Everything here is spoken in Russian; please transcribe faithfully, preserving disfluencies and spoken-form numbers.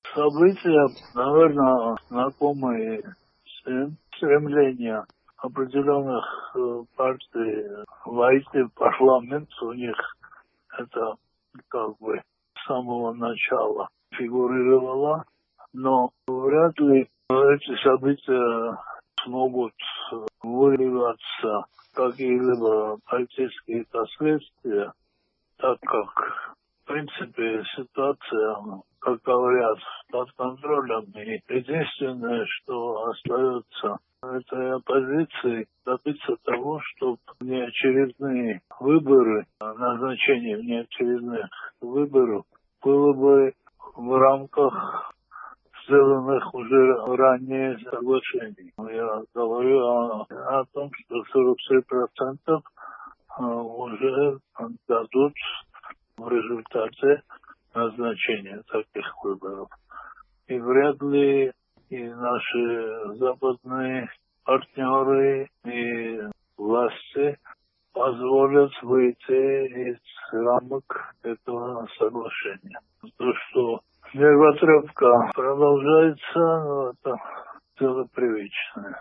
События, наверное, знакомые всем. Стремление определенных э, партий войти в парламент, у них это как бы с самого начала фигурировало, но вряд ли эти события смогут выливаться в какие-либо политические последствия, так как, в принципе, ситуация, как говорят, под контролем. И единственное, что остается этой оппозиции, добиться того, чтобы неочередные выборы, назначение внеочередных выборов было бы в рамках сделанных уже ранее соглашений. Я говорю о, о том, что сорок семь процентов уже дадут в результате назначения таких выборов. И вряд ли и наши западные партнеры и власти позволят выйти из рамок этого соглашения. То, что нервотрепка продолжается, ну, это дело привычное.